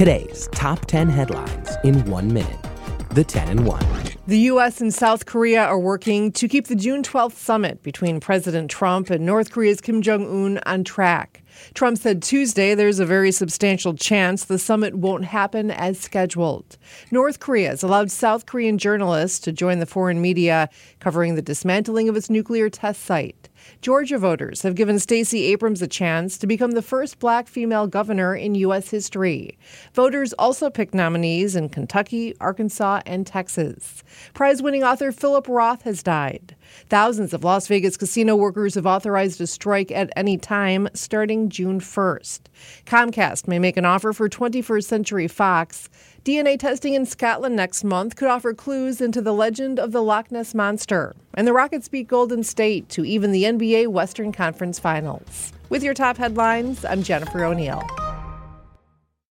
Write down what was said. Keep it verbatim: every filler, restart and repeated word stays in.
Today's top ten headlines in one minute. The ten and one. The U S and South Korea are working to keep the June twelfth summit between President Trump and North Korea's Kim Jong-un on track. Trump said Tuesday there's a very substantial chance the summit won't happen as scheduled. North Korea has allowed South Korean journalists to join the foreign media covering the dismantling of its nuclear test site. Georgia voters have given Stacey Abrams a chance to become the first black female governor in U S history. Voters also picked nominees in Kentucky, Arkansas, and Texas. Prize-winning author Philip Roth has died. Thousands of Las Vegas casino workers have authorized a strike at any time starting June first. Comcast may make an offer for twenty-first Century Fox. D N A testing in Scotland next month could offer clues into the legend of the Loch Ness Monster. And the Rockets beat Golden State to even the N B A Western Conference Finals. With your top headlines, I'm Jennifer O'Neill.